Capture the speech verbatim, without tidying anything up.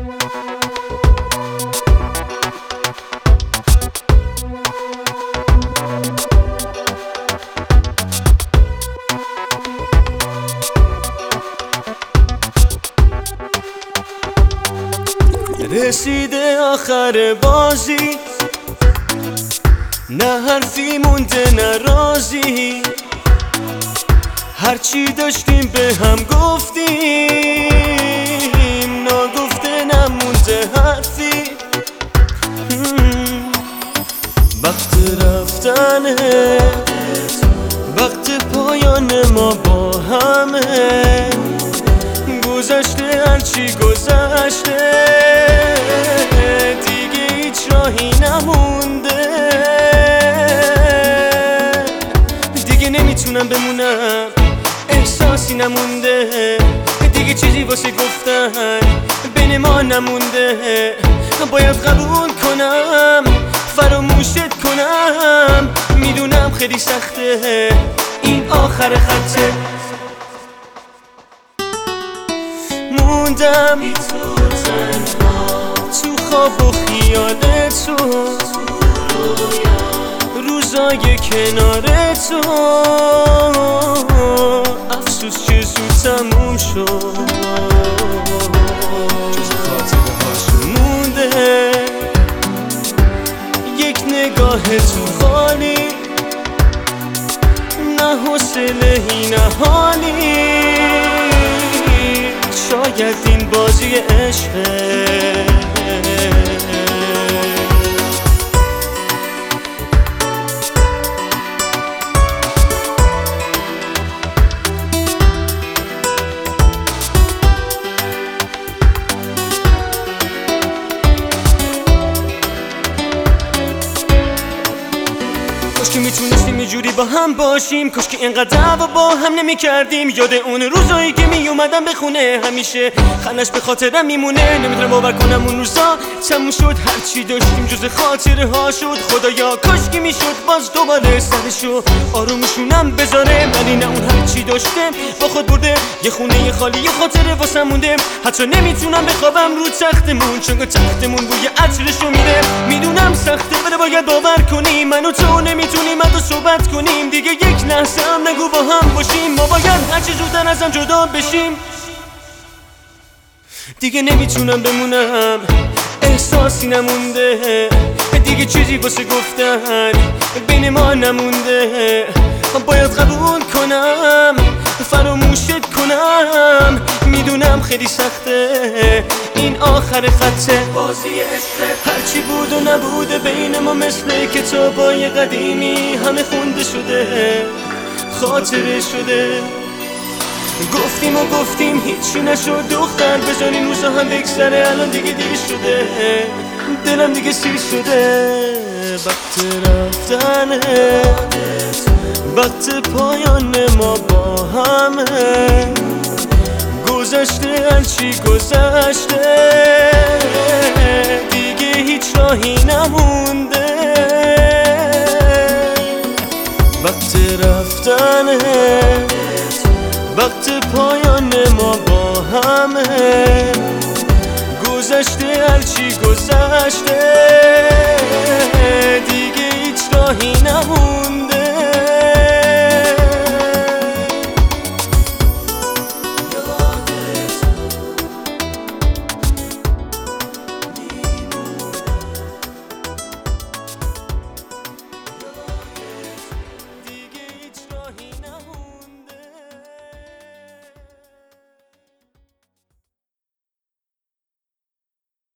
رسیده آخر بازی، نه حرفی مونده نه رازی، هرچی داشتیم به هم گفتیم، ناگفته نمونده حرفی. وقت رفتنه، وقت پایان ما با همه، گذشته هرچی گذشته، دیگه هیچ راهی نمونده، دیگه نمیتونم بمونم، احساسی نمونده، دیگه چیزی واسه گفتن بین ما نمونده. باید قبول کنم، فراموشت کنم، میدونم خیلی سخته، این آخر خطه. موندم تو خواب و خیال تو، روزای کنار تو، افسوس که زود تموم شد، جز خاطره هاش مونده یک نگاه تو خالی، نه حوصله نه حالی، شاید این بازی عشقه. کاش که میتونستیم یه جوری با هم باشیم، کاش که اینقدر دعوا با هم نمی کردیم. یاد اون روزایی که می اومدم به خونه، همیشه خندش به خاطرم میمونه. نمیتونم باور کنم اون روزا تموم شد، هرچی داشتیم جز خاطره ها شد. خدایا کاش که میشد باز دوباره سرشو آرومشونم بذاره، ولی نه، اون هرچی داشته با خود برده، یه خونه یه خالی یه خاطره واسم مونده. حتی نمیتونم بخوابم رو تختمون، چون تختمون بوی عطرشو میده. میدونم سخته ولی باید باور کنی، من و تو نمیتونیم حتی صحبت کنیم دیگه، یک لحظه هم نگو با هم باشیم. ما باید هرچی زودتر ازم جدا بشیم، دیگه نمیتونم بمونم، احساسی نمونده، دیگه چیزی واسه گفتن بین ما نمونده. باید قبول کنم، فراموشت کنم، میدونم خیلی سخته، این آخر خطه. بازی عشقه، هرچی بود و نبوده بین ما مثل کتابای قدیمی، همه خونده شده، خاطره شده. گفتیم و گفتیم هیچی نشد دختر، بذار این روزا هم بگذره، الان دیگه دیر شده، دلم دیگه سیر شده. وقت رفتنه، وقت پایان ما با همه، گذشته هرچی گذشته، دیگه هیچ راهی نمونده. وقت رفتنه، وقت پایان ما با همه، گذشته هرچی گذشته، دیگه هیچ راهی نمونده.